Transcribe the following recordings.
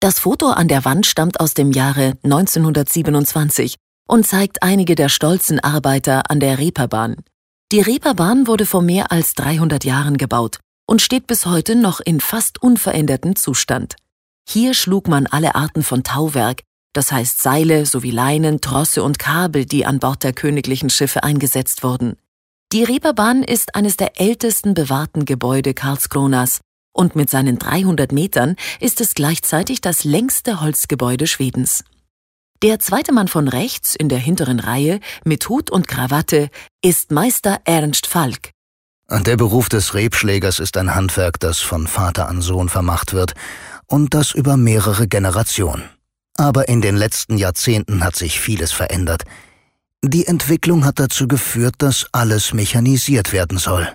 Das Foto an der Wand stammt aus dem Jahre 1927 und zeigt einige der stolzen Arbeiter an der Reeperbahn. Die Reeperbahn wurde vor mehr als 300 Jahren gebaut und steht bis heute noch in fast unverändertem Zustand. Hier schlug man alle Arten von Tauwerk, das heißt Seile sowie Leinen, Trosse und Kabel, die an Bord der königlichen Schiffe eingesetzt wurden. Die Reeperbahn ist eines der ältesten bewahrten Gebäude Karlskronas und mit seinen 300 Metern ist es gleichzeitig das längste Holzgebäude Schwedens. Der zweite Mann von rechts in der hinteren Reihe mit Hut und Krawatte ist Meister Ernst Falk. Der Beruf des Rebschlägers ist ein Handwerk, das von Vater an Sohn vermacht wird und das über mehrere Generationen. Aber in den letzten Jahrzehnten hat sich vieles verändert. Die Entwicklung hat dazu geführt, dass alles mechanisiert werden soll.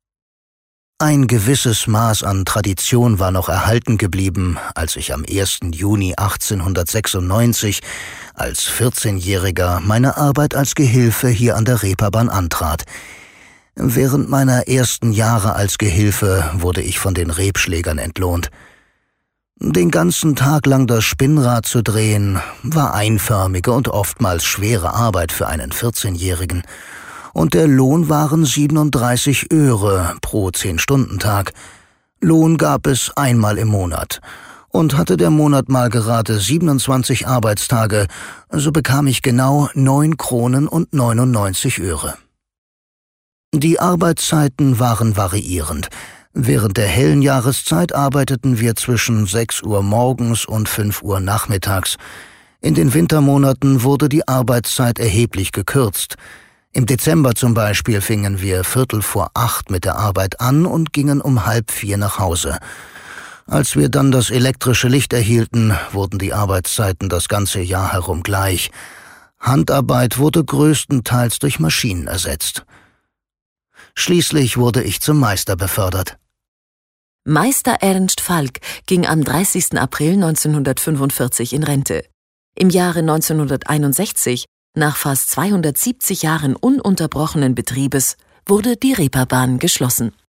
Ein gewisses Maß an Tradition war noch erhalten geblieben, als ich am 1. Juni 1896 als 14-Jähriger meine Arbeit als Gehilfe hier an der Reeperbahn antrat. Während meiner ersten Jahre als Gehilfe wurde ich von den Rebschlägern entlohnt. Den ganzen Tag lang das Spinnrad zu drehen, war einförmige und oftmals schwere Arbeit für einen 14-Jährigen. Und der Lohn waren 37 Öre pro 10-Stunden-Tag. Lohn gab es einmal im Monat. Und hatte der Monat mal gerade 27 Arbeitstage, so bekam ich genau 9 Kronen und 99 Öre. Die Arbeitszeiten waren variierend. Während der hellen Jahreszeit arbeiteten wir zwischen 6 Uhr morgens und 5 Uhr nachmittags. In den Wintermonaten wurde die Arbeitszeit erheblich gekürzt. Im Dezember zum Beispiel fingen wir 7:45 mit der Arbeit an und gingen um 3:30 nach Hause. Als wir dann das elektrische Licht erhielten, wurden die Arbeitszeiten das ganze Jahr herum gleich. Handarbeit wurde größtenteils durch Maschinen ersetzt. Schließlich wurde ich zum Meister befördert. Meister Ernst Falk ging am 30. April 1945 in Rente. Im Jahre 1961, nach fast 270 Jahren ununterbrochenen Betriebes, wurde die Reeperbahn geschlossen.